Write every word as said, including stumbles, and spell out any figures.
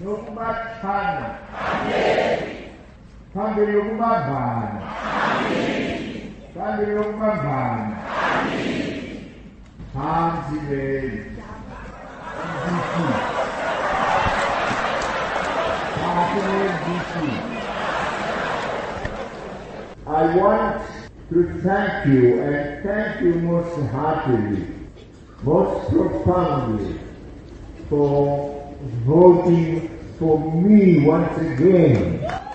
Nukumatana. Kandi nukumabhana. Kandi nukumabhana. Hansi lady. I want to thank you and thank you most heartily, most profoundly for voting for me once again.